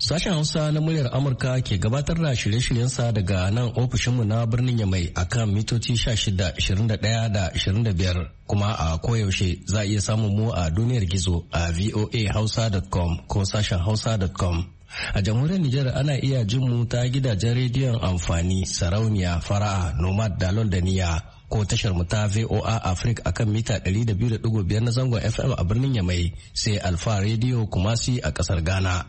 Sashen Hausa na muryar Amurka ke gabatar da shirye-shiryensa daga nan ofishinmu na birnin Yamai akan mitoci 16, 21 da 25 kuma a koyaushe za a iya samun mu a duniyar gizo a voahausa.com ko sashen hausa.com. A jamhuriyar Nijar ana iya jin mu ta gidajen rediyon amfani sarauniya fara'a nomad dalol da niya ko tashar mu ta VOA Africa akan mita 200.5 na zangon FM a birnin Yamai sai Alfa Radio Kumasi a kasar Ghana.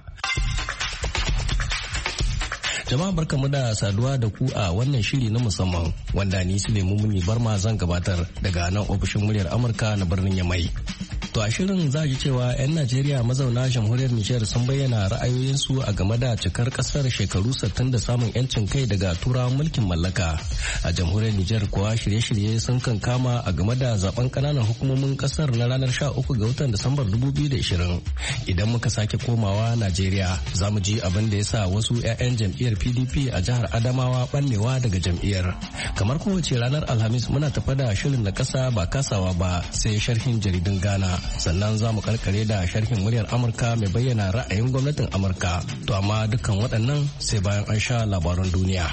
Jama'a barkamu da saduwa da ku a wannan shiri na musamman wanda ni Sulaimu Muni Barma zan gabatar daga nan ofishin muryar Amurka na birnin Yamai. To a shirin za ji cewa 'yan Najeriya mazauna jamhuriyar Nijar sun bayyana ra'ayoyinsu a game da cikar kasar shekaru 60 da samun 'yancin kai daga turawan mulkin mallaka. A jamhuriyar Nijar kuwa shirye-shirye sun kan kama a game da zaben kananan hukumomin kasar na ranar 13 ga watan Disambar 2020. Idan muka sake komawa Najeriya za mu ji abin da ya sa wasu 'ya'yan jam'iyyar PDP a jihar Adamawa bannewa daga jam'iyyar. Kamar kowace ranar Alhamis muna tafa da shirin na kasa ba kasawa ba sai sharhin jaridun Ghana. Sannan za mu karkare da sharhin muryar Amurka mai bayyana ra'ayin gwamnatin Amurka. To amma dukkan waɗannan sai bayan an sha labaran duniya.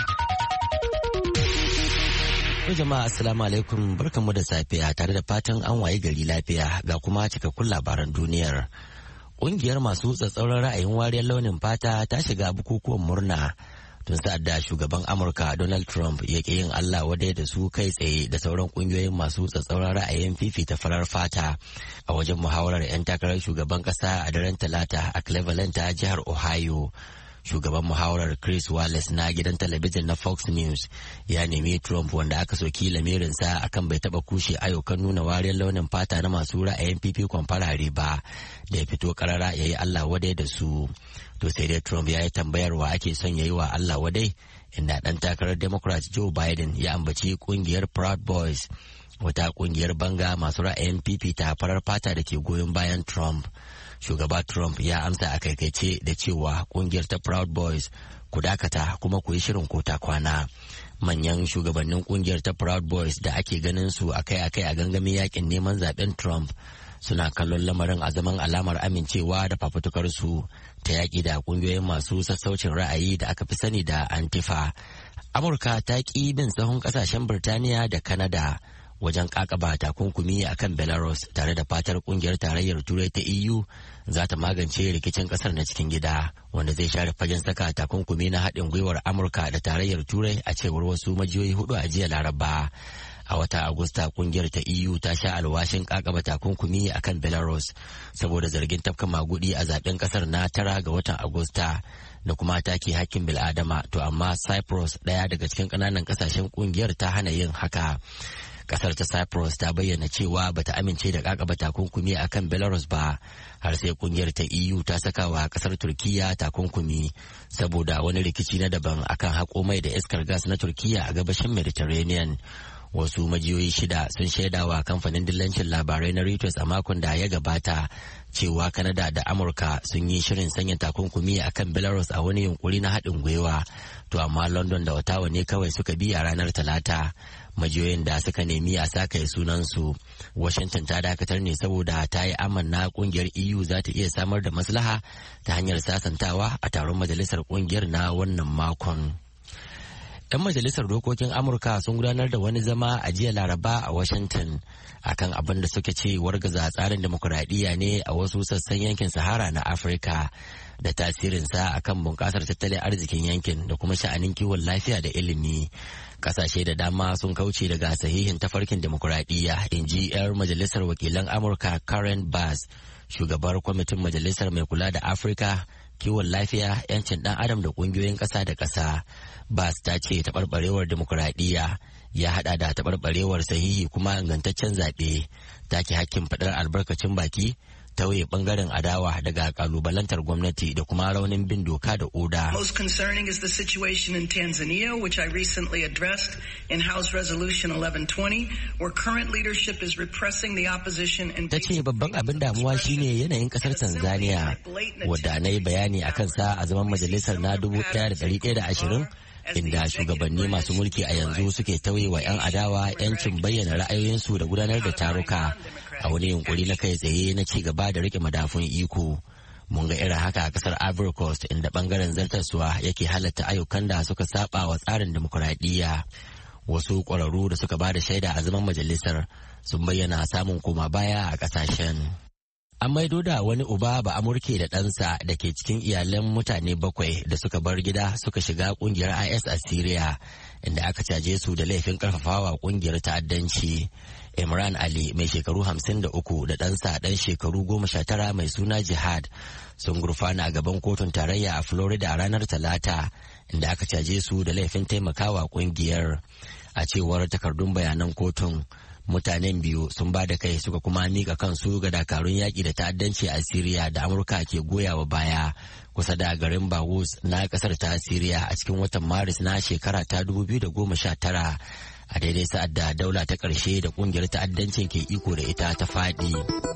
Jama'a assalamu alaikum, barkanmu da safiya tare da fatan an waye gari lafiya ga kuma cikakkun labaran duniyar. Ƙungiyar masu tsatsauran ra'ayin wariyar launin fata ta shiga bukukuwan murna tun sa'ad da shugaban Amurka Donald Trump ya ƙi yin Allah wadai da su kai tsaye da sauran ƙungiyoyin masu tsatsauran ra'ayin fifita farar fata a wajen muhawarar 'yan takarar shugaban ƙasa a daren Talata a Cleveland ta jihar Ohio. Shugaban muhawarar Chris Wallace na gidan talabijin na Fox News ya nemi Trump, wanda aka soki lamirinsa akan bai taba kushe ayyukan nuna wariyar launin fata na masu ra'ayin fifikon farare ba, da ya fito karara ya yi Allah wadai da su. To sai dai Trump ya yi tambayar wa ake son ya yi wa Allah wadai, inda ɗan takarar Democrat Joe Biden ya ambaci ƙungiyar Proud Boys, wata ƙungiyar banga masu ra'ayin fifita farar fata da ke goyon bayan Trump. Shugaba Trump ya amsa a kaikaice da cewa kungiyar ta Proud Boys ku dakata kuma ku yi shirin kota kwana. Manyan shugabannin kungiyar ta Proud Boys da ake ganin su akai-akai a gangamin yakin neman zaben Trump suna kallon lamarin a zaman alamar amincewa da fafutukar su ta yaki da kungiyoyin masu sassaucin ra'ayi da aka fi sani da Antifa. Amurka ta ƙi bin sahun ƙasashen Birtaniya da Canada wajen kakaba takunkumi a kan Belarus, tare da fatar kungiyar tarayyar turai ta EU za ta magance rikicin kasar na cikin gida, wanda zai share fagen saka takunkumi na haɗin gwiwar Amurka da tarayyar turai, a cewar wasu majiyoyi hudu a jiya Laraba. A wata Agusta kungiyar ta EU ta sha alwashin kakaba takunkumi a kan Belarus saboda zargin tafka magudi a zaben kasar na 9 ga watan Agusta da kuma take hakkin bil'adama. To amma Cyprus, ɗaya daga cikin ƙananan ƙasashen kungiyar, ta hana yin haka. Kasar ta Cyprus ta bayyana cewa bata amince da kakaba takunkumi a kan Belarus ba har sai kungiyar ta EU ta saka wa kasar Turkiya takunkumi saboda wani rikici na daban akan haƙo mai da iskar gas na Turkiya a gabashin Mediterranean. Wasu majiyoyi shida sun shaidawa kamfanin dillancin labarai na Reuters a makon da ya gabata cewa Canada da Amurka sun yi shirin sanya takunkumi a kan Belarus a wani yunkuri na haɗin gwiwa. To amma London da Ottawa ne kawai suka bi a ranar Talata. Majiyoyin da suka nemi a sakaye sunansu. Washington ta dakatar ne saboda ta yi amanna kungiyar EU za ta iya samar da maslaha ta hanyar sasantawa a taron majalisar kungiyar na wannan makon. 'Yan majalisar dokokin Amurka sun gudanar da wani zama a jiya Laraba a Washington akan abin da suka ce wargaza tsarin demokuraɗiyya ne a wasu sassan yankin Sahara na Afirka da tasirinsa akan bunƙasar tattalin arzikin yankin da kuma sha'anin kiwon lafiya da ilimi. Ƙasashe da dama sun kauce daga sahihin tafarkin demokuraɗiyya, in ji 'yar majalisar wakilan Amurka Karen Bass, shugabar kwamitin majalisar mai kula da Afirka, kiwon lafiya, 'yancin ɗan adam da ƙungiyoyin ƙasa da ƙasa. Bas ta ce taɓarɓarewar demokuraɗiyya ya haɗa da taɓarɓarewar sahihi kuma ingantaccen zaɓe, take hakkin faɗar albarkacin baki, tauye ɓangaren adawa daga ƙalubalantar gwamnati da kuma raunin bin doka da oda. Most concerning is the situation in Tanzania, which I recently addressed in House Resolution 1120, where current leadership is repressing the opposition and... Ta ce babban abin damuwa shine yanayin ƙasar Tanzania, wadda na yi bayani a kansa a zaman majalisar na 1120, inda shugabanni masu mulki a yanzu suke tauye wa 'yan adawa 'yancin bayyana ra'ayoyinsu da gudanar da taruka a wani yunkuri na kai tsaye na ci gaba da rike madafun iko. Mun ga irin haka a kasar Ivory Coast inda bangaren zartaswa yake halatta ayyukan da suka saba wa tsarin demokuraɗiyya. Wasu ƙwararru da suka ba da shaida a zaman majalisar sun bayyana samun koma baya a ƙasashen. An maido da wani uba ba Amurke da ɗansa da ke cikin iyalan mutane 7 da suka bar gida suka shiga ƙungiyar IS a Syria, inda aka caje su da laifin ƙarfafawa ƙungiyar ta'addanci. Imran Ali mai shekaru 53 da ɗansa ɗan shekaru 19 mai suna Jihad sun gurfana a gaban kotun tarayya a Florida a ranar Talata, inda aka caje su da laifin taimakawa ƙungiyar. A cewar takardun bayanan kotun, mutanen biyu sun ba da kai suka kuma mika kansu ga dakarun yaƙi da ta'addanci a Siriya da Amurka ke goyawa baya kusa da garin Baghouz na ƙasar ta Siriya a cikin watan Maris na shekara ta 2019, a daidai sa'ad da daula ta ƙarshe da ƙungiyar ta'addancin ke iko da ita ta faɗi.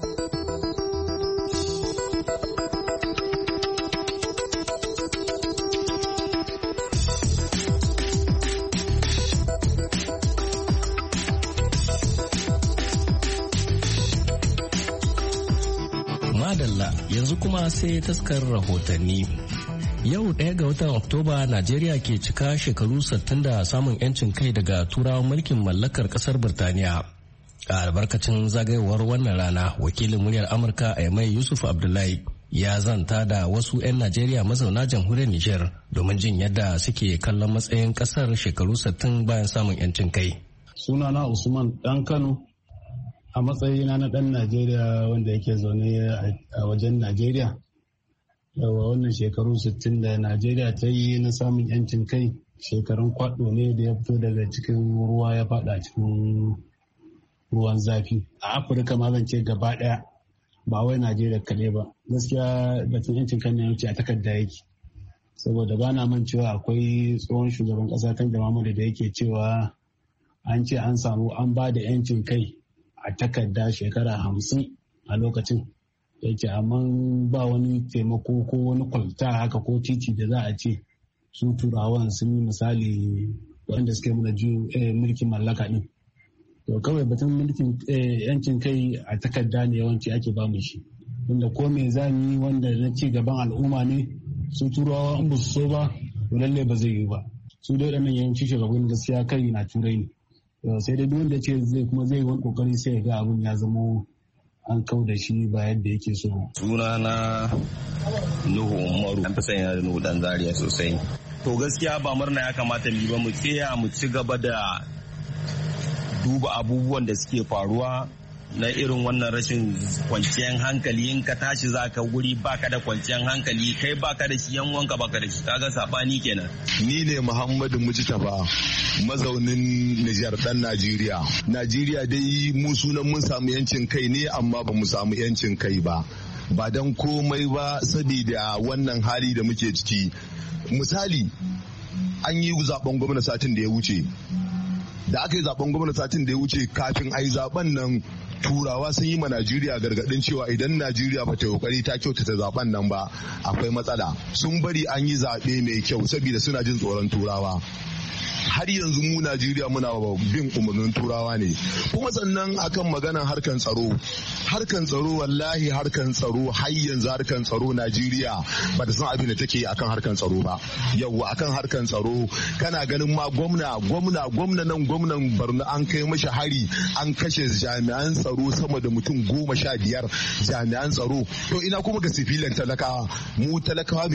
Madalla, yanzu kuma sai taskar rahotanni. Yau 1 ga watan Oktoba Najeriya ke cika shekaru 60 da samun 'yancin kai daga turawan mulkin mallakar kasar Birtaniya. A albarkacin zagayowar wannan rana, wakilin muryar Amurka a Yamai Yusuf Abdullahi ya zanta da wasu 'yan Najeriya mazauna jamhuriyar Nijar domin jin yadda suke kallon matsayin kasar shekaru 60 bayan samun 'yancin kai. Sunana Usman Dan Kano. A matsayina na ɗan Najeriya wanda yake zaune a wajen Najeriya, yawa wannan shekaru 60 da Najeriya ta yi na samun 'yancin kai, shekarun kwaɗo ne da ya fito daga cikin ruwa ya faɗa cikin ruwan zafi. A Afirka ma zan ce gaba ɗaya, ba wai Najeriya kaɗai ba. Gaskiya batun 'yancin kan ne a takarda yake. Saboda ba na man cewa akwai tsohon shugaban ƙasa kan da Muhammadu da yake cewa an ce an samu an ba da 'yancin kai a takarda shekara 50 a lokacin, yake amma ba wani taimako ko wani kwalta haka ko titi da za a ce su turawan sun yi misali wanda suke muna mulkin mallaka din. To kawai batun mulkin yancin kai a takarda ne yawanci ake ba mu shi, wanda ko me za mu yi wanda na ci gaban al'umma ne su turawa in ba su so ba to lalle ba zai yi ba. Su dai waɗannan yawanci shugaban gaskiya kai na turai ne. Sai dai duk wanda ce zai wani kokari sai ya ga abin ya zamo an kau da shi ba yadda yake so. Suna na Nuhu Umaru, an fi sanya da Nuhu Dan Zaria sosai. To gaskiya ba murna ya kamata mu yi ba, mu tsaya mu ci gaba da duba abubuwan da suke faruwa na irin wannan rashin kwanciyar hankali. In ka tashi za ka wuri baka da kwanciyar hankali, kai baka da shi, yan wanka baka da shi, kaga sabani kenan. Ni ne Muhammadu Mujtaba, mazaunin Nijar dan Najeriya. Najeriya dai mu sunan mun samu yancin kai ne, amma ba mu samu yancin kai ba. Ba dan komai ba saboda wannan hali da muke ciki. Misali, an yi zaben gwamna satin da ya wuce. Da aka yi zaben gwamna satin da ya wuce, kafin a yi zaben nan turawa sun yi ma Najeriya gargadin cewa idan Najeriya ba ta kokari ta kyautata zaben nan ba akwai matsala. Sun bari an yi zaɓe mai kyau saboda suna jin tsoron turawa. Har yanzu mu Najeriya muna bin umarnin turawa ne. Kuma sannan akan maganar harkan tsaro wallahi harkan tsaro har yanzu harkan tsaro Najeriya ba ta san abin da take akan harkan tsaro ba. Yawwa akan harkan tsaro kana ganin ma gwamnan Borno an kai mashi hari, an kashe jami'an tsaro sama da mutum 15 jami'an tsaro. To ina kuma ga sifilan talakawa, mu talakawa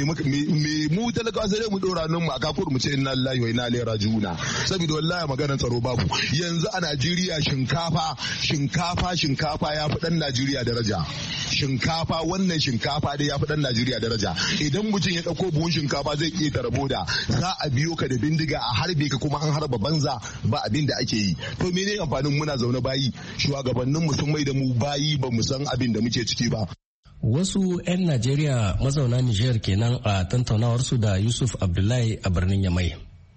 sai mu dora nan mu aka mu ce inna lillahi wa inna ilaihi raji'un. Saboda wallahi maganar tsaro babu. Yanzu a Najeriya shinkafa ya fi dan Najeriya daraja. Wannan shinkafa dai ya fi dan Najeriya daraja. Idan mutum ya dauko buhun shinkafa zai ƙetare boda, za a biyo ka da bindiga a harbe ka, kuma an harba banza ba abin da ake yi. To menene amfanin muna zaune bayi? Shugabannin mu sun mai da mu bayi, ba mu san abin da muke ciki ba. Wasu 'yan Najeriya mazauna Nijar kenan a tantaunawarsu da Yusuf Abdullahi a birnin Yamai.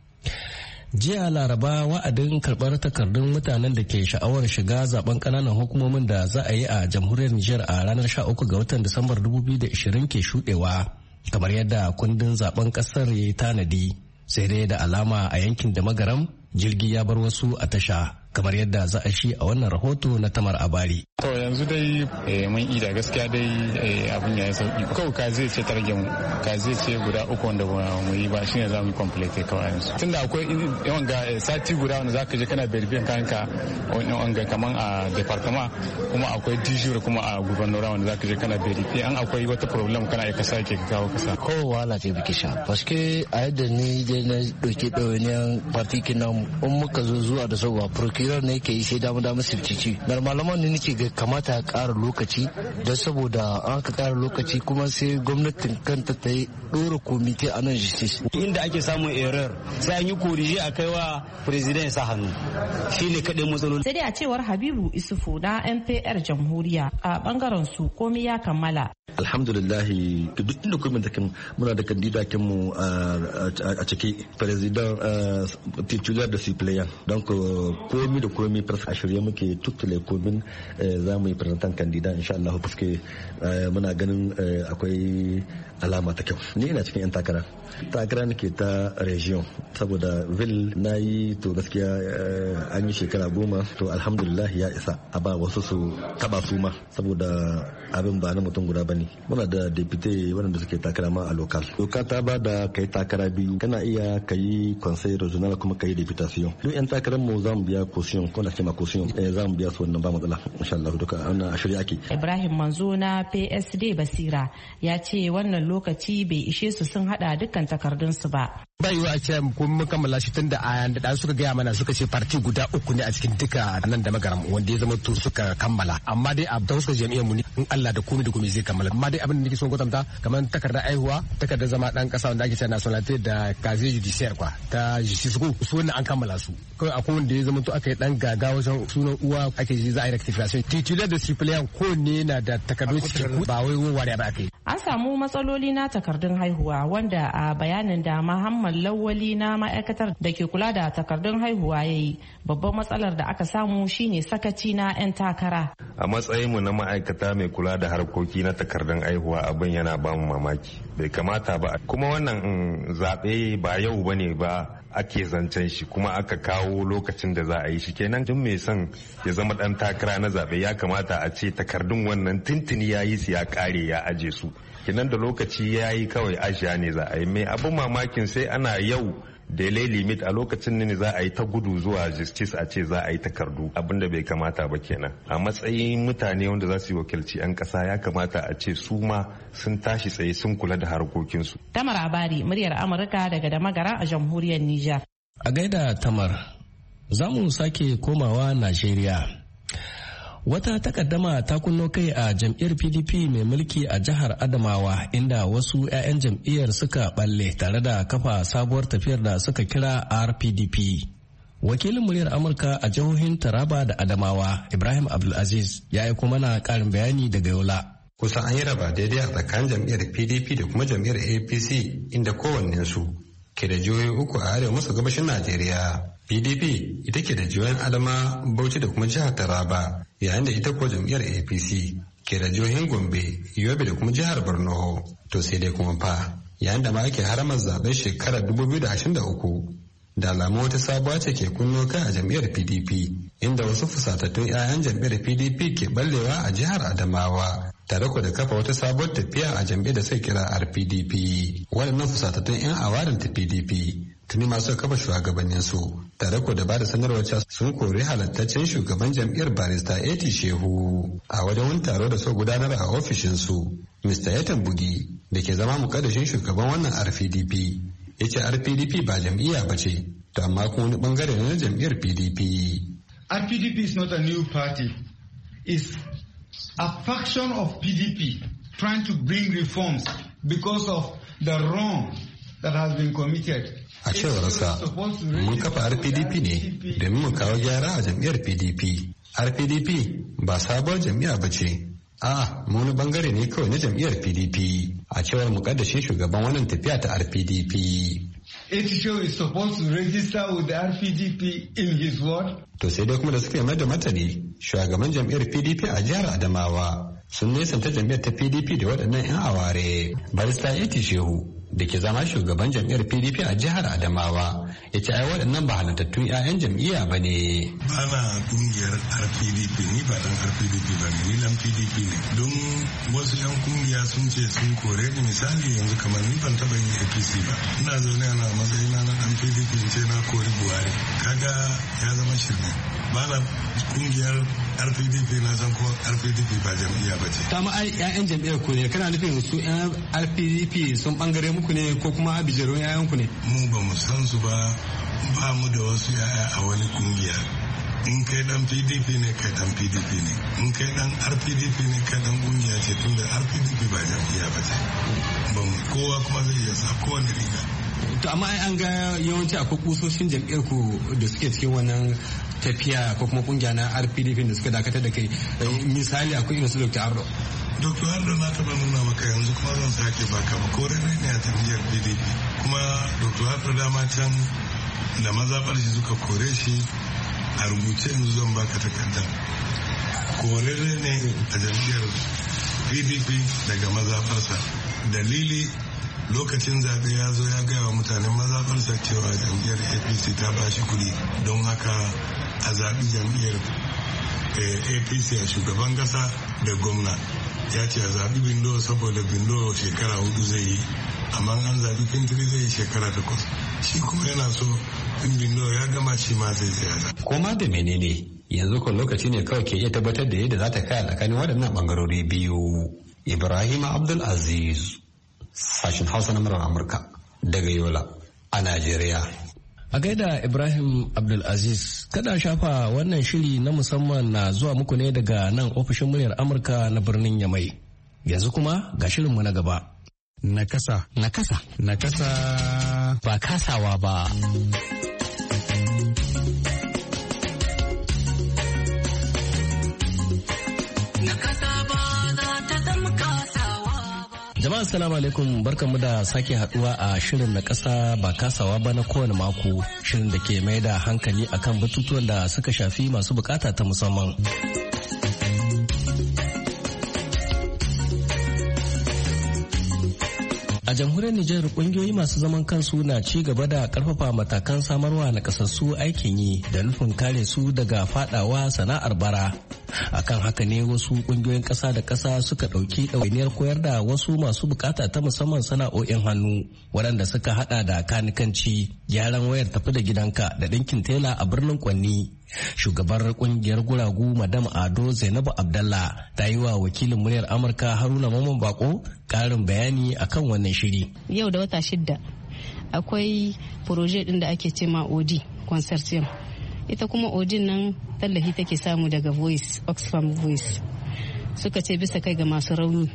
Jiya Laraba wa'adin karɓar takardun mutanen da ke sha'awar shiga zaben ƙananan hukumomin da za a yi a jamhuriyar Nijar a ranar 13 ga watan Disambar 2020 ke shuɗewa, kamar yadda kundin zaben ƙasar ya yi tanadi. Sai dai da alama a yankin da magaram jirgi ya bar wasu a tasha kamar yadda za a shi a wannan rahoto na Tamar Abari. To yanzu dai mun ida gaskiya dai abin ya yi sauki. Kawai ka zai ce ta rage mu, ka zai ce guda uku wanda mu yi ba shine za mu yi complete kawai yanzu. Tunda akwai yawan ga sati guda wanda zaka je kana verify kanka wanga kaman a department kuma akwai dijur kuma a gubernora wanda zaka je kana verify an akwai wata problem kana aika sake ka kawo kasa. Ko wahala ce biki sha. Paske a yadda ni dai na dauke ɗawainiyar partikin nan in muka zo zuwa da sauwa procurer ne ke yi sai damu sifcici. Da malaman ne nake ga kamata ya ƙara lokaci don saboda an ka ƙara lokaci kuma sai gwamnatin kanta ta yi ɗora komite a nan justice. Inda ake samun error sai an yi korije a kai wa president sa hannu shi ne kaɗai matsaloli. Sai dai a cewar Habibu Isufu na NPR Jamhuriya a bangaren su komai ya kammala. Alhamdulillah duk inda kuma muna da kandidakin mu a ciki president titular da suppleant don komi da komi a shirye muke tuttule komin za mu yi presentan kandida insha Allah fuske muna ganin akwai alama ta kyau. Ni ina cikin 'yan takara nake ta region saboda ville na yi to gaskiya an yi shekara 10 to alhamdulillah ya isa a ba wasu su taba su ma saboda abin ba na mutum guda bane. Muna da deputy waɗanda suke takara ma a local. Doka ta ba da kai takara biyu kana iya kai conseil regional kuma kai deputation. Duk 'yan takarar mu za mu biya caution ko na ce ma caution za mu biya su wannan ba matsala insha Allah duka ana a shirye ake. Ibrahim Manzo na PSD Basira ya ce wannan lokaci bai ishe su sun hada dukkan takardunsu ba. Bai yiwu a ce ko mun kammala shi tun da a da suka gaya mana suka ce parti guda uku ne a cikin duka nan da magaram wanda ya zama to suka kammala amma dai a da suka jami'an mu ne in Allah da komai da komai zai kammala amma dai abin da nake son kwatanta kamar takardar aihuwa takardar zama dan kasa wanda ake cewa nationality da casier judiciaire kwa ta justice ko su wannan an kammala su kawai akwai wanda ya zama to aka yi dan gaga wajen sunan uwa ake ji za a yi rectification titular da suppleant ko ne na da takardun cikin ba wai wariya ba aka yi. An samu matsaloli na takardun haihuwa wanda a bayanin da Muhammad Lawali na ma'aikatar da ke kula da takardun haihuwa ya yi babban matsalar da aka samu shine sakaci na 'yan takara. A matsayinmu na ma'aikata mai kula da harkoki na takardun haihuwa abin yana bamu mamaki bai kamata ba kuma wannan zaɓe ba yau bane ba ake zancen shi kuma aka kawo lokacin da za a yi shi kenan duk mai son ya zama dan takara na zaɓe ya kamata a ce takardun wannan tuntuni ya yi su ya kare ya aje su kenan da lokaci ya yi kawai ashiya ne za a yi mai abin mamakin sai ana yau delay limit a lokacin ne za a yi ta gudu zuwa justice a ce za a yi takardu abin da bai kamata ba kenan a matsayin mutane wanda za su yi wakilci 'yan ƙasa ya kamata a ce su ma sun tashi tsaye sun kula da harkokinsu. Tamar Abari muryar Amurka daga Damagara a jamhuriyar Nijar. A gaida Tamar za mu sake komawa Najeriya. Wata takaddama ta kunno kai a jam'iyyar PDP mai mulki a jihar Adamawa inda wasu 'ya'yan jam'iyyar suka balle tare da kafa sabuwar tafiyar da suka kira RPDP. Wakilin muryar Amurka a jihohin Taraba da Adamawa, Ibrahim Abdulaziz, ya aiko mana ƙarin bayani daga Yola. Kusan an yi raba daidai a tsakanin jam'iyyar PDP da kuma jam'iyyar APC inda kowannensu ke da jihohi uku a arewa maso gabashin Najeriya. PDP ita ke da jihohin Adama, Bauchi da kuma jihar Taraba, yayin da ita ko jam'iyyar APC ke da jihohin Gombe, Yobe da kuma jihar Borno. To sai dai kuma fa, yayin da ma ake haramar zaben shekarar 2023, da alamu wata sabuwa ce ke kunno kai a jam'iyyar PDP, inda wasu fusatattun 'ya'yan jam'iyyar PDP ke ballewa a jihar Adamawa, tare da kafa wata sabuwar tafiya a jam'iyyar da suka kira RPDP. Waɗannan fusatattun 'yan awarin ta PDP tuni masu kafa shugabannin su tare da ba da sanarwar cewa sun kori halattaccen shugaban jam'iyyar barista Eti Shehu a wajen wani taro da so gudanar a ofishin su. Mr. Yatan Bugi da ke zama mukaddashin shugaban wannan RPDP ya ce RPDP ba jam'iyya ba ce, to amma kuma wani bangare na jam'iyyar PDP. RPDP is not a new party. It's a faction of PDP trying to bring reforms because of the wrong that has been committed. A cewarsa, mun kafa RPDP ne domin mu kawo gyara a jam'iyyar PDP. RPDP ba sabuwar jam'iyya ba ce. A'a, mu wani bangare ne kawai na jam'iyyar PDP. A cewar mukaddashin shugaban wannan tafiya ta RPDP. Etisho is supposed to register with the RPDP in his ward. To sai dai kuma da suka yi da martani, shugaban jam'iyyar PDP a jihar Adamawa, sun nesanta jam'iyyar ta PDP da waɗannan 'yan aware. Barista Eti Shehu da ke zama shugaban jam'iyyar PDP a jihar Adamawa ya ce ai waɗannan ba halittattun 'ya'yan jam'iyya ba ne. Ba na kungiyar RPDP, ni ba dan RPDP ba ne, ni dan PDP ne. Don wasu 'yan kungiya sun ce sun kore ni, misali yanzu kamar ni ban taɓa yin APC ba. Ina zaune ana matsayina na dan PDP in ce na kori Buhari. Kaga ya zama shirme. Ba na kungiyar RPDP, na san ko RPDP ba jam'iyya ba ce. Ta ma ai 'ya'yan jam'iyyar ku ne, kana nufin su 'yan RPDP sun bangare muku ne ko kuma abijarun 'ya'yanku ne? Mu ba mu san su ba mu da wasu 'ya'ya a wani kungiya. In kai dan PDP ne, kai dan PDP ne. In kai dan RPDP ne, kai dan kungiya ce, tunda RPDP ba jam'iyya ba ce. Kowa kuma zai iya sa kowane riga. To amma an ga yawanci akwai kusoshin jam'iyyar ku da suke cikin wannan tafiya ko kuma kungiya na RPDP da suka dakatar da kai. Misali akwai irin su Dr. Ardo. Dr. Ardo na taba nuna maka, yanzu kuma zan sake baka ba, kore ne a jam'iyyar PDP. Kuma Dr. Ardo dama can da mazaɓar shi suka kore shi, a rubuce yanzu zan baka takardar. Kore ne a jam'iyyar PDP daga mazaɓarsa. Dalili lokacin zaɓe ya zo ya gaya wa mutanen mazaɓarsa cewa jam'iyyar APC ta ba shi kuɗi, don haka a zaɓi jam'iyyar APC a shugaban ƙasa da gwamna. Ya ce a zaɓi Bindo saboda Bindo shekara 4 zai yi, amma an zaɓi Fintiri zai yi shekara 8. Shi kuma yana so in Bindo ya gama shi ma zai tsaya. Koma da menene yanzu kan lokaci ne kawai ke iya tabbatar da yadda za ta kai tsakanin waɗannan ɓangarori biyu. Ibrahim Abdul Aziz, sashen Hausa na murar Amurka daga Yola a Najeriya. A gaida Ibrahim Abdulaziz, kada shafa wannan shiri na musamman na zuwa muku ne daga nan ofishin muryar Amurka na birnin Yamai. Yanzu kuma ga shirinmu na gaba. Nakasa. Nakasa. Nakasa. Ba kasawa ba. Jama'a assalamu alaikum, barkanmu da sake haduwa a shirin na kasa ba kasawa ba na kowane mako, shirin da ke mai da hankali akan batutuwan da suka shafi masu bukata ta musamman. A jamhuriyar Nijar kungiyoyi masu zaman kansu na ci gaba da karfafa matakan samarwa na kasassu aikin yi da nufin kare su daga fadawa sana'ar bara. Akan haka ne wasu kungiyoyin ƙasa da ƙasa suka ɗauki ɗawainiyar koyar da wasu masu bukata ta musamman sana'o'in hannu waɗanda suka hada da kanikanci, gyaran wayar tafi da gidanka da ɗinkin tela a birnin Kwanni. Shugabar kungiyar guragu Madam Ado Zainabu Abdallah ta yi wa wakilin muryar Amurka Haruna Mamman Bako ƙarin bayani akan wannan shiri. Yau da wata 6 akwai proje ɗin da ake cema OD consortium. Ita kuma odin nan tallafi take samu daga Voice, Oxfam Voice. Suka ce bisa kai ga masu rauni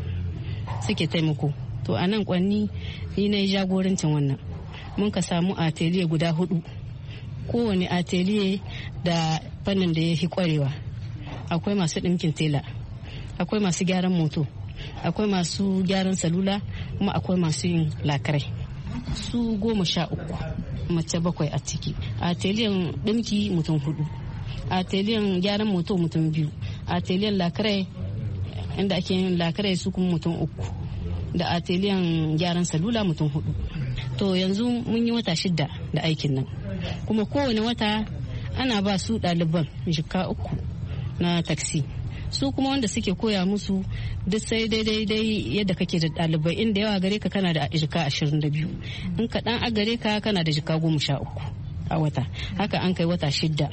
suke taimako. To a nan Kwanni ni na yi jagorancin wannan. Mun ka samu atelier guda 4. Kowane atelier da fannin da ya fi kwarewa. Akwai masu ɗinkin tela, akwai masu gyaran moto, akwai masu gyaran salula, kuma akwai masu yin lakarai. Su 13. Mace 7 a ciki. Ateliyan ɗinki mutum 4, ateliyan gyaran moto mutum 2, ateliyan lakarai inda ake yin lakarai su kuma mutum 3, da ateliyan gyaran salula mutum 4. To yanzu mun yi wata 6 da aikin nan, kuma kowane wata ana ba su ɗaliban jika 3 na taksi. Su kuma wanda suke koya musu duk sai daidai yadda kake da ɗalibai, inda yawa gare ka kana da jika 22, in kaɗan a gare ka kana da jika 13 a wata. Haka an kai wata 6.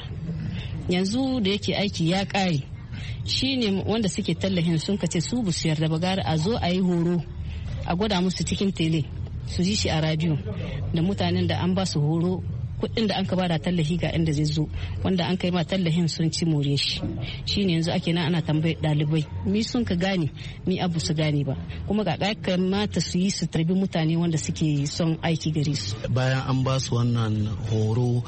Yanzu da yake aiki ya ƙare, shi ne wanda suke tallahin sun kace su bu su yarda ba, gara a zo a yi horo a gwada musu cikin tele su ji shi a radio, da mutanen da an ba su horo kuɗin da an ka bada tallafi ga inda zai zo, wanda an kai ma tallafin sun ci more shi. Shine yanzu ake nan ana tambayar ɗalibai mi sun ka gane mi abu su gane ba, kuma ga kamata su yi su tarbi mutane wanda suke son aiki gare su. Bayan an ba su wannan horo,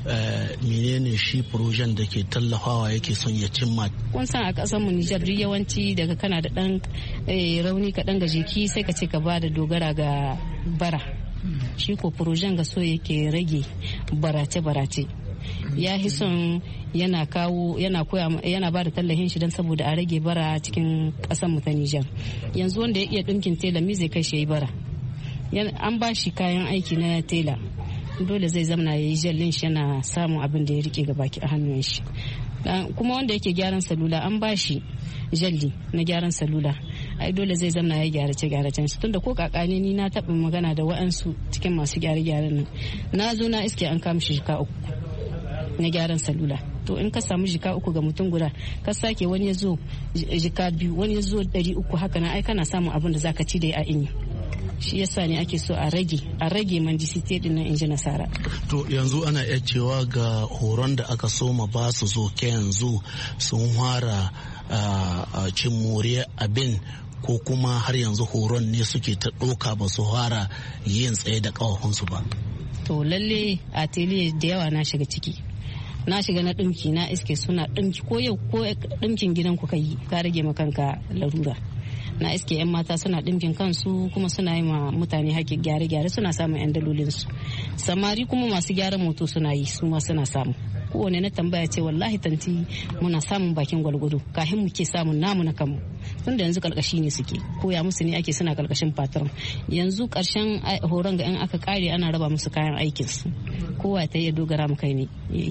menene shi projen da ke tallafawa yake son ya cimma? Kun san a ƙasar mu Nijar duk yawanci daga kana da ɗan rauni kaɗan ga jiki sai ka ce ka ba da dogara ga bara. Shi ko projen ga so yake rage barace-barace, ya fi son yana ba da tallafin shi don saboda a rage bara cikin ƙasar mu ta Nijar. Yanzu wanda ya iya ɗinkin tela mi zai kai shi yayi bara. An ba shi kayan aiki na tela, dole zai zamana ya yi jallin shi yana samun abin da ya rike ga baki a hannun shi. Kuma wanda yake gyaran salula an ba shi jalli na gyaran salula, ai dole zai zamana ya gyarace shi. Tunda ko kakane ni na taɓa magana da wa'ansu cikin masu gyare-gyaren nan, na zo na iske an kama shi jika 3 na gyaran salula. To in ka samu jika 3 ga mutum guda, ka sake wani ya zo jika 2, wani ya zo 300, haka na ai kana samun abin da zaka ci da a ini. Shi yasa ne ake so a rage mandisite din nan, inji Nasara. To yanzu ana iya cewa ga horon da aka soma ba su zo ke yanzu sun fara cin more abin, ko kuma har yanzu horon ne suke ta ɗauka ba su fara yin tsaye da ƙafafunsu ba. To lalle a tele da yawa na shiga ciki, na shiga na ɗinki, na iske suna ɗinki ko yau ko ɗinkin gidan ku kai ka rage makanka larura. Na iske 'yan mata suna ɗinkin kansu kuma suna yi ma mutane haƙƙin gyare-gyare, suna samun 'yan dalolinsu. Samari kuma masu gyaran moto suna yi, su ma suna samu. Kowane na tambaya ce wallahi tanti muna samun bakin gwalgwado kafin mu ke samun namu na kanmu, tunda yanzu karkashi ne suke koya musu ne ake, suna karkashin patron. Yanzu karshen horon ga 'yan aka kare ana raba musu kayan aikinsu, kowa ta iya dogara mu kai ne.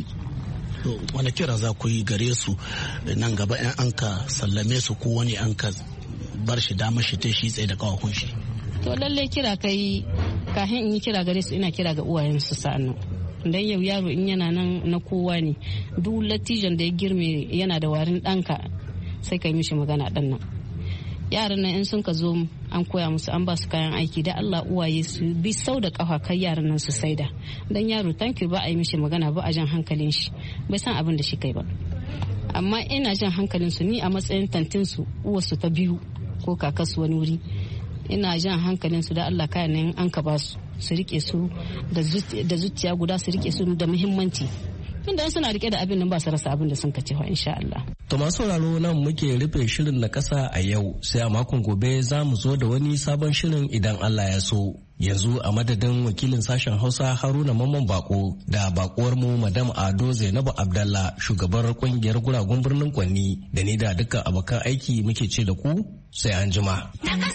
Wani kira za ku yi gare su nan gaba in an ka sallame su, ko wani an ka bar shi dama shi ta shi tsaye da kawakun shi? To lallai kira kai, kafin in yi kira gare su ina kira ga uwayensu sa'annan. Dan yau yaro in yana nan na kowa ne, duk latijan da ya girme yana da warin ɗanka sai kai mishi magana ɗan nan. Yaran nan in sun ka zo an koya musu, an ba su kayan aiki, da Allah uwaye su bi sau da kafa kai yaran nan su saida. Dan yaro tanki ba a yi mishi magana, ba a jan hankalin shi, bai san abin da shi kai ba. Amma ina jan hankalin su ni a matsayin tantin su, uwarsu ta biyu ko kakasu wani wuri, ina jan hankalin su da Allah kayan nan an ka ba su rike su da zuciya guda, su rike su da muhimmanci, tunda suna rike da abin nan ba su rasa abin da sun kace wa insha Allah. To masu sauraro nan muke rufe shirin na kasa a yau, sai a makon gobe za mu zo da wani sabon shirin idan Allah ya so. Yanzu a madadin wakilin sashen Hausa Haruna Mamman Bako da bakuwar mu Madam Ado Zainabu Abdallah, shugabar kungiyar guragun birnin Kwanni, da ni da dukkan abokan aiki muke ce da ku sai an jima.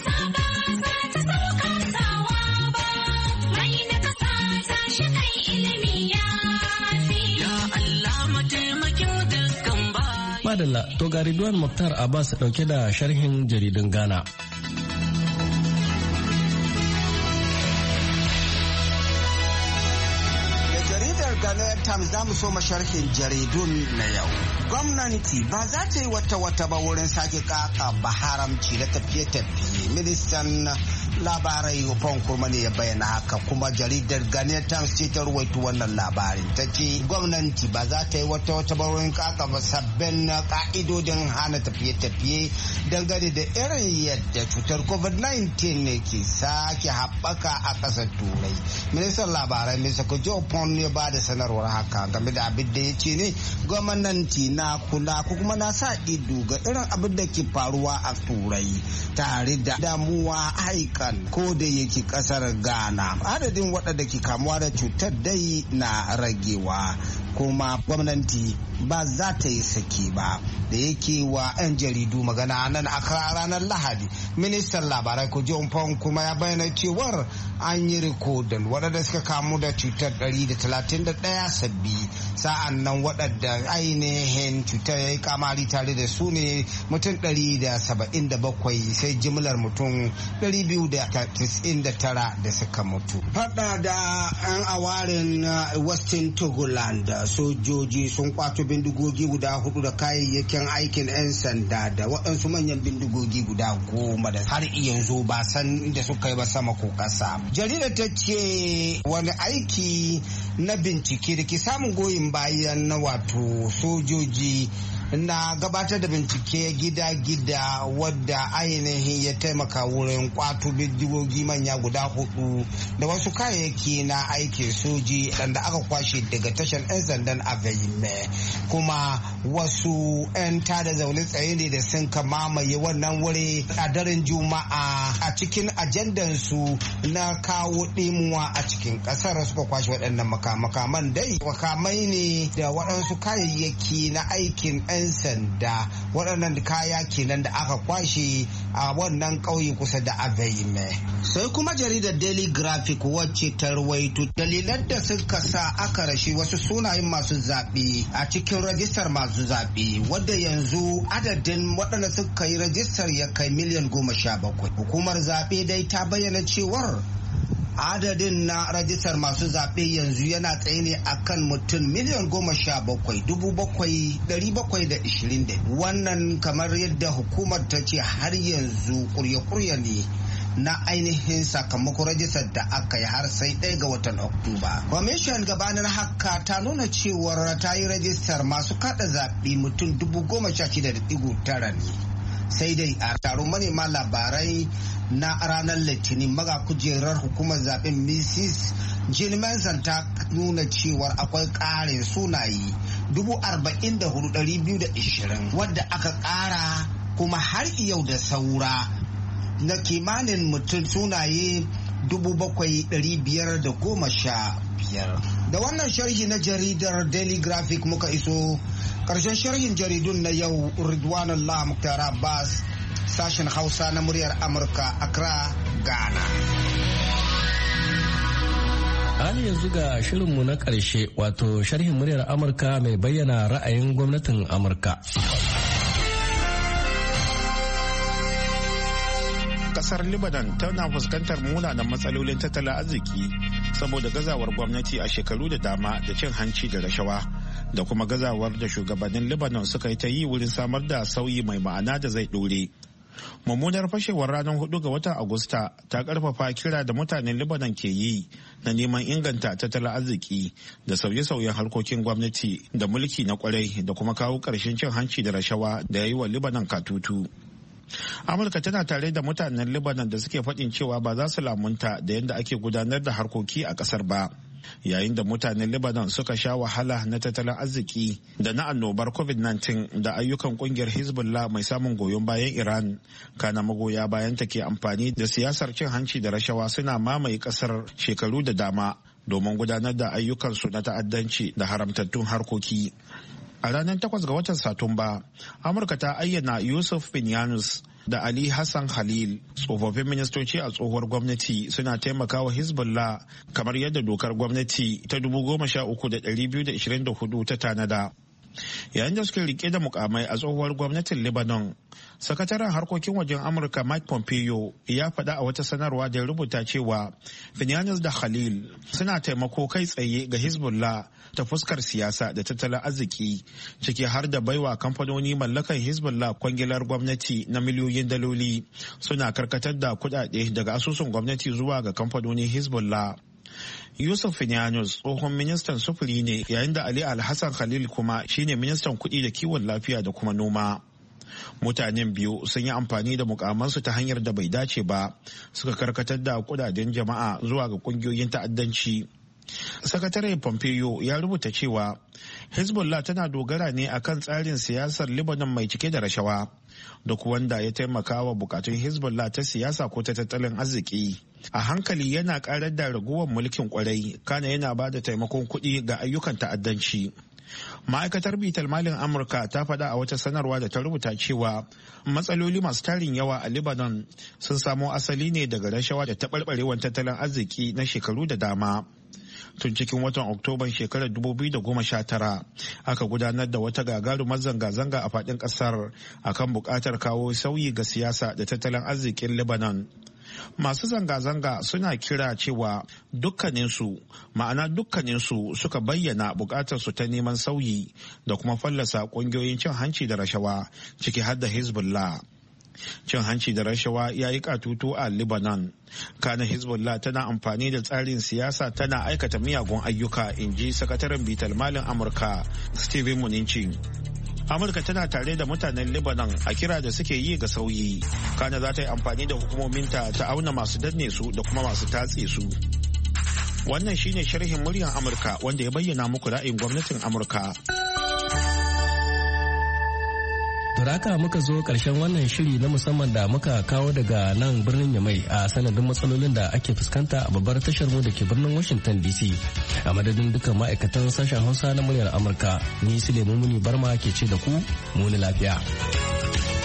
Madalla, to ga Ridwan Muktar Abbas dauke da sharhin jaridun Ghana. Ghanaian Times za mu so masharhin jaridun na yau. Gwamnati ba za ta yi wata ba wurin sake kaka ba haramci da tafiye-tafiye. Ministan labarai Hufan Kurma ne ya bayyana haka, kuma jaridar Ghanaian Times ce ta ruwaito wannan labarin. Ta ce gwamnati ba za ta yi wata ba wurin kaka ba sabbin ka'idodin hana tafiye-tafiye dangane da irin yadda cutar COVID-19 ne ke sake haɓaka a ƙasar Turai. Ministan labarai Mr. Kojo Pon ya ba da sanarwar haka game da abin da ya ce ne gwamnati na kula ko kuma na sa ido ga irin abin da ke faruwa a Turai, tare da damuwa haikan ko da yake kasar Ghana adadin waɗanda ke kamuwa da cutar dai na ragewa, kuma gwamnati ba za ta yi sake ba. Da yake wa 'yan jaridu magana nan a ranar Lahadi, ministan labarai Kojo Pon kuma ya bayyana cewar an yi rikodin waɗanda suka kamu da cutar 131 sabbi, sa'an nan waɗanda ainihin cutar ya yi kamari tare da su ne mutum 177, sai jimlar mutum 299 da suka mutu. Fada da 'yan awarin Western Togoland, sojoji sun kwato bindigogi guda 4 da kayayyakin aikin 'yan sanda da waɗansu manyan bindigogi guda 10 da har yanzu ba san inda suka yi ba, sama ko ƙasa. Jaridar ta ce wani aiki na bincike da ke samun goyin bayan na wato sojoji na gabatar da bincike gida-gida wadda ainihin ya taimaka wurin kwato bindigogi manya guda 4 da wasu kayayyaki na aikin soji da aka kwashe daga tashar 'yan sandan Aveyime. Kuma wasu 'yan tada zaune tsaye ne da sun mamaye wannan wuri a daren Juma'a a cikin ajandansu na kawo ɗimuwa a cikin ƙasar suka kwashe waɗannan makaman dai makamai ne da waɗansu kayayyaki na aikin 'yan sanda. Waɗannan kaya kenan da aka kwashe a wannan ƙauye kusa da Aveyime. Sai kuma jaridar Daily Graphic wacce ta rawaito dalilan da suka sa aka rashi wasu sunayen masu zaɓe a cikin rajistar masu zaɓe wadda yanzu adadin waɗanda suka yi rajistar ya kai miliyan 17. Hukumar zaɓe dai ta bayyana cewar adadin na rajistar masu zaɓe yanzu yana tsaye ne a kan mutum miliyan 17,720. Wannan kamar yadda hukumar ta ce har yanzu kurya-kurya ne na ainihin sakamakon rajistar da aka yi har sai 1 ga watan Oktoba. Commission gabanin haka ta nuna cewar ta yi rajistar masu kada zaɓe mutum 16,900 ne. Sai dai a taron manema labarai na ranar Litinin maga kujerar hukumar zaben Mrs. Jill Manson ta nuna cewar akwai ƙarin sunaye 44,220 wadda aka ƙara kuma har yau da saura na kimanin mutum sunaye 7,515. Da wannan sharhi na jaridar Daily Graphic muka iso ƙarshen sharhin jaridun na yau. Ridwanullah Muktar Abbas, sashen Hausa na muryar Amurka, Accra, Ghana. Hali yanzu ga shirinmu na ƙarshe, wato sharhin muryar Amurka mai bayyana ra'ayin gwamnatin Amurka. Kasar Lebanon tana fuskantar munanan matsalolin tattalin arziki saboda gazawar gwamnati a shekaru da dama da cin hanci da rashawa da kuma gazawar da shugabannin Lebanon suka yi ta yi wurin samar da sauyi mai ma'ana da zai ɗore. Mummunar fashewar ranar 4 ga watan Agusta ta karfafa kira da mutanen Lebanon ke yi na neman inganta tattalin arziki da sauye-sauyen harkokin gwamnati da mulki na kwarai da kuma kawo ƙarshen cin hanci da rashawa da ya yi wa Lebanon katutu. Amurka tana tare da mutanen Lebanon da suke faɗin cewa ba za su lamunta da yadda ake gudanar da harkoki a ƙasar ba, yayin da mutanen Lebanon suka sha wahala na tattalin arziki da na annobar COVID-19 da ayyukan ƙungiyar Hezbollah mai samun goyon bayan Iran. Kana magoya bayan ta ke amfani da siyasar cin hanci da rashawa suna mamaye ƙasar shekaru da dama domin gudanar da ayyukansu na ta'addanci da haramtattun harkoki. A ranar 8 ga watan Satumba, Amurka ta ayyana Yusuf Binyanus da Ali Hassan Khalil, tsofaffin ministoci a tsohuwar gwamnati, suna taimakawa Hezbollah kamar yadda dokar gwamnati ta 13,224 ta tanada. Yayin da suke rike da mukamai a tsohuwar gwamnatin Lebanon, sakataren harkokin wajen Amurka Mike Pompeo ya faɗa a wata sanarwa da ya rubuta cewa Binyanus da Khalil suna taimako kai tsaye ga Hezbollah ta fuskar siyasa da tattalin arziki, ciki har da baiwa kamfanoni mallakar Hezbollah kwangilar gwamnati na miliyoyin daloli, suna karkatar da kuɗaɗe daga asusun gwamnati zuwa ga kamfanonin Hezbollah. Yusuf Binyanus tsohon ministan sufuri ne, yayin da Ali Alhassan Khalil kuma shine ministan kuɗi da kiwon lafiya da kuma noma. Mutanen biyu sun yi amfani da mukamansu ta hanyar da bai dace ba, suka karkatar da kudaden jama'a zuwa ga kungiyoyin ta'addanci. Sakatare Pompeo ya rubuta cewa Hezbollah tana dogara ne akan tsarin siyasar Lebanon mai cike da rashawa, duk wanda ya taimaka wa bukatun Hezbollah ta siyasa ko ta tattalin arziki. A hankali yana karar da raguwar mulkin kwarai, kana yana ba da taimakon kuɗi ga ayyukan ta'addanci. Ma'aikatar bitar malin Amurka ta faɗa a wata sanarwa da ta rubuta cewa matsaloli masu tarin yawa a Lebanon sun samo asali ne daga rashawa da taɓarɓarewar tattalin arziki na shekaru da dama. Tun cikin watan Oktoban shekarar 2019 aka gudanar da wata gagarumar zanga-zanga a faɗin ƙasar akan buƙatar kawo sauyi ga siyasa da tattalin arzikin Lebanon. Masu zanga-zanga suna kira cewa dukkaninsu suka bayyana bukatarsu ta neman sauyi da kuma fallasa ƙungiyoyin cin hanci da rashawa, ciki har da Hezbollah. Cin hanci da rashawa ya yi katutu a Lebanon. Kana Hezbollah tana amfani da tsarin siyasa tana aikata miyagun ayyuka, in ji sakataren bitar malin Amurka Steven Mnuchin. Amurka tana tare da mutanen Lebanon a kira da suke yi ga sauyi. Kana za ta yi amfani da hukumominta ta auna masu danne su da kuma masu tatse su. Wannan shine sharhin muryar Amurka wanda ya bayyana muku ra'ayin gwamnatin Amurka. Turaka muka zo ƙarshen wannan shiri na musamman da muka kawo daga nan birnin Yamai a sanadin matsalolin da ake fuskanta a babbar tashar mu da ke birnin Washington DC. A madadin dukkan ma'aikatan sashen Hausa na muryar Amurka, ni Suleiman Muni Barma ke ce da ku muni lafiya.